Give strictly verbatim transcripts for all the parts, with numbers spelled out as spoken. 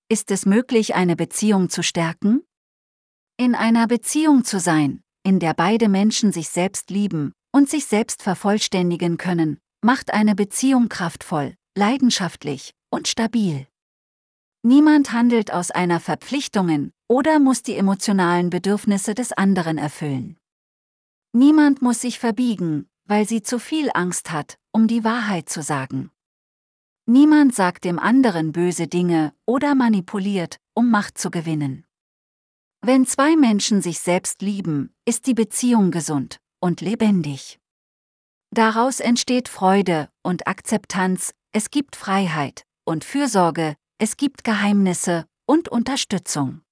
Ist es möglich, eine Beziehung zu stärken? In einer Beziehung zu sein, in der beide Menschen sich selbst lieben und sich selbst vervollständigen können, macht eine Beziehung kraftvoll, leidenschaftlich und stabil. Niemand handelt aus einer Verpflichtungen oder muss die emotionalen Bedürfnisse des anderen erfüllen. Niemand muss sich verbiegen, weil sie zu viel Angst hat, um die Wahrheit zu sagen. Niemand sagt dem anderen böse Dinge oder manipuliert, um Macht zu gewinnen. Wenn zwei Menschen sich selbst lieben, ist die Beziehung gesund und lebendig. Daraus entsteht Freude und Akzeptanz, es gibt Freiheit und Fürsorge, es gibt Geheimnisse und Unterstützung.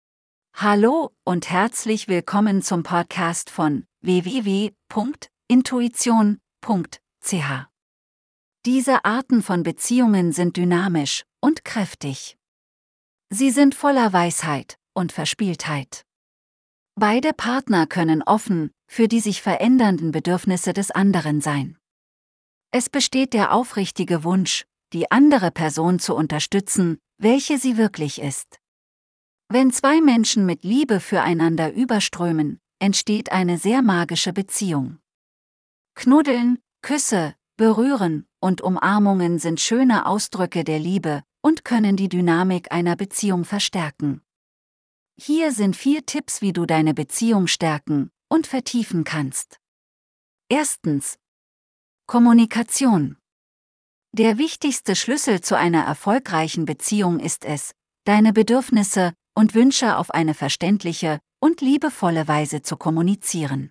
Hallo und herzlich willkommen zum Podcast von w w w punkt intuition punkt c h. Diese Arten von Beziehungen sind dynamisch und kräftig. Sie sind voller Weisheit und Verspieltheit. Beide Partner können offen für die sich verändernden Bedürfnisse des anderen sein. Es besteht der aufrichtige Wunsch, die andere Person zu unterstützen, welche sie wirklich ist. Wenn zwei Menschen mit Liebe füreinander überströmen, entsteht eine sehr magische Beziehung. Knuddeln, Küsse, Berühren und Umarmungen sind schöne Ausdrücke der Liebe und können die Dynamik einer Beziehung verstärken. Hier sind vier Tipps, wie du deine Beziehung stärken und vertiefen kannst. Erstens. Kommunikation. Der wichtigste Schlüssel zu einer erfolgreichen Beziehung ist es, deine Bedürfnisse und Wünsche auf eine verständliche und liebevolle Weise zu kommunizieren.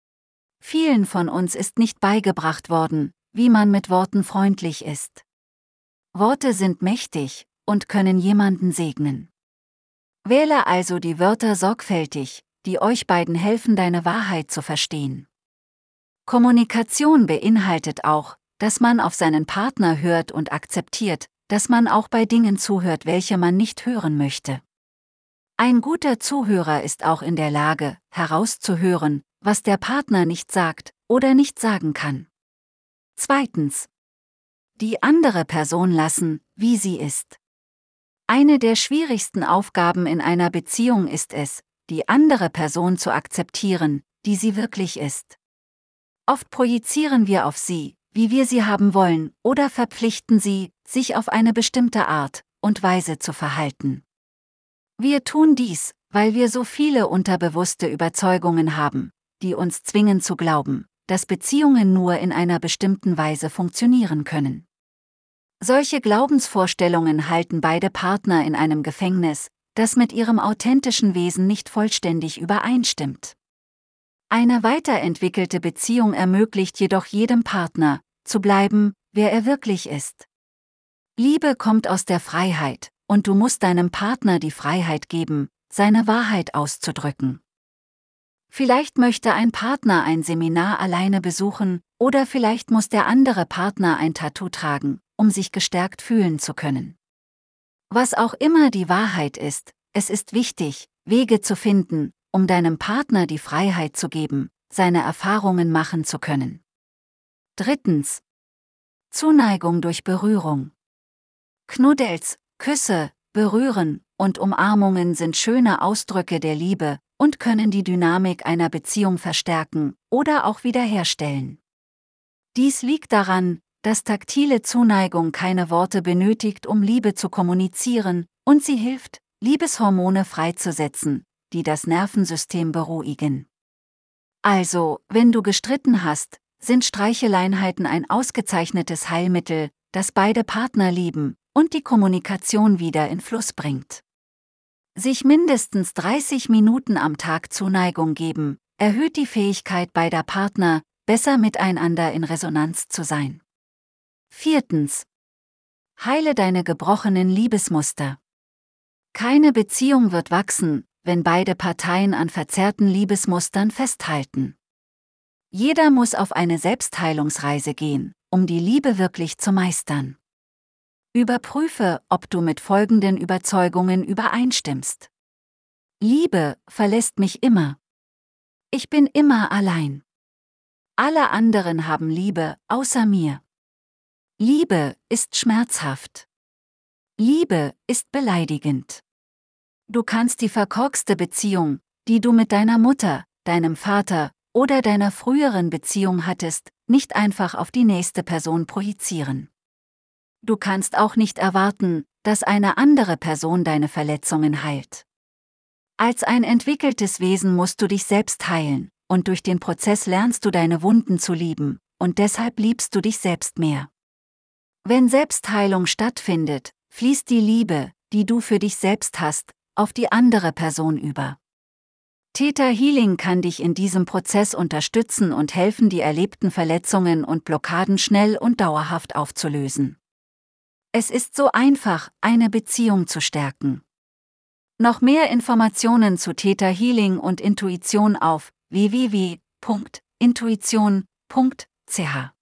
Vielen von uns ist nicht beigebracht worden, wie man mit Worten freundlich ist. Worte sind mächtig und können jemanden segnen. Wähle also die Wörter sorgfältig, die euch beiden helfen, deine Wahrheit zu verstehen. Kommunikation beinhaltet auch, dass man auf seinen Partner hört und akzeptiert, dass man auch bei Dingen zuhört, welche man nicht hören möchte. Ein guter Zuhörer ist auch in der Lage, herauszuhören, was der Partner nicht sagt oder nicht sagen kann. Zweitens. Die andere Person lassen, wie sie ist. Eine der schwierigsten Aufgaben in einer Beziehung ist es, die andere Person zu akzeptieren, die sie wirklich ist. Oft projizieren wir auf sie, wie wir sie haben wollen, oder verpflichten sie, sich auf eine bestimmte Art und Weise zu verhalten. Wir tun dies, weil wir so viele unterbewusste Überzeugungen haben, die uns zwingen zu glauben, dass Beziehungen nur in einer bestimmten Weise funktionieren können. Solche Glaubensvorstellungen halten beide Partner in einem Gefängnis, das mit ihrem authentischen Wesen nicht vollständig übereinstimmt. Eine weiterentwickelte Beziehung ermöglicht jedoch jedem Partner, zu bleiben, wer er wirklich ist. Liebe kommt aus der Freiheit, und du musst deinem Partner die Freiheit geben, seine Wahrheit auszudrücken. Vielleicht möchte ein Partner ein Seminar alleine besuchen, oder vielleicht muss der andere Partner ein Tattoo tragen, um sich gestärkt fühlen zu können. Was auch immer die Wahrheit ist, es ist wichtig, Wege zu finden, um deinem Partner die Freiheit zu geben, seine Erfahrungen machen zu können. Drittens. Zuneigung durch Berührung. Knuddels, Küsse, Berühren und Umarmungen sind schöne Ausdrücke der Liebe und können die Dynamik einer Beziehung verstärken oder auch wiederherstellen. Dies liegt daran, dass taktile Zuneigung keine Worte benötigt, um Liebe zu kommunizieren, und sie hilft, Liebeshormone freizusetzen, die das Nervensystem beruhigen. Also, wenn du gestritten hast, sind Streicheleinheiten ein ausgezeichnetes Heilmittel, das beide Partner lieben und die Kommunikation wieder in Fluss bringt. Sich mindestens dreißig Minuten am Tag Zuneigung geben, erhöht die Fähigkeit beider Partner, besser miteinander in Resonanz zu sein. Viertens. Heile deine gebrochenen Liebesmuster. Keine Beziehung wird wachsen, wenn beide Parteien an verzerrten Liebesmustern festhalten. Jeder muss auf eine Selbstheilungsreise gehen, um die Liebe wirklich zu meistern. Überprüfe, ob du mit folgenden Überzeugungen übereinstimmst. Liebe verlässt mich immer. Ich bin immer allein. Alle anderen haben Liebe, außer mir. Liebe ist schmerzhaft. Liebe ist beleidigend. Du kannst die verkorkste Beziehung, die du mit deiner Mutter, deinem Vater oder deiner früheren Beziehung hattest, nicht einfach auf die nächste Person projizieren. Du kannst auch nicht erwarten, dass eine andere Person deine Verletzungen heilt. Als ein entwickeltes Wesen musst du dich selbst heilen, und durch den Prozess lernst du deine Wunden zu lieben, und deshalb liebst du dich selbst mehr. Wenn Selbstheilung stattfindet, fließt die Liebe, die du für dich selbst hast, auf die andere Person über. Theta Healing kann dich in diesem Prozess unterstützen und helfen, die erlebten Verletzungen und Blockaden schnell und dauerhaft aufzulösen. Es ist so einfach, eine Beziehung zu stärken. Noch mehr Informationen zu Theta Healing und Intuition auf w w w punkt intuition punkt c h.